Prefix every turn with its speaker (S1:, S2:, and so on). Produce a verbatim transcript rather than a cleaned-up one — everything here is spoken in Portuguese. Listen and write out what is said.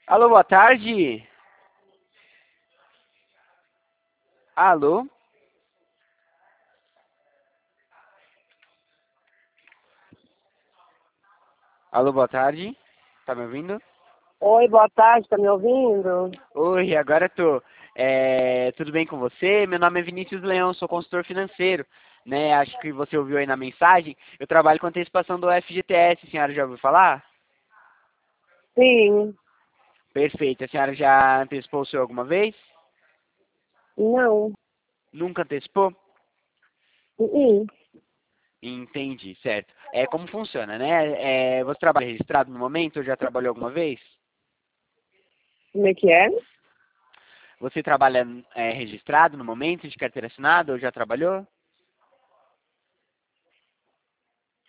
S1: Alô, boa tarde. Alô? Alô, boa tarde. Tá me ouvindo?
S2: Oi, boa tarde, tá me ouvindo?
S1: Oi, agora tô. É, tudo bem com você? Meu nome é Vinícius Leão, sou consultor financeiro. Né? Acho que você ouviu aí na mensagem. Eu trabalho com antecipação do F G T S, a senhora já ouviu falar?
S2: Sim,
S1: Perfeito. A senhora já antecipou o seu alguma vez?
S2: não.
S1: Nunca antecipou?
S2: Uh-uh.
S1: Entendi, certo. É como funciona, né? É, você trabalha registrado no momento ou já trabalhou alguma vez?
S2: Como é que é?
S1: Você trabalha é, registrado no momento de carteira assinada ou já trabalhou?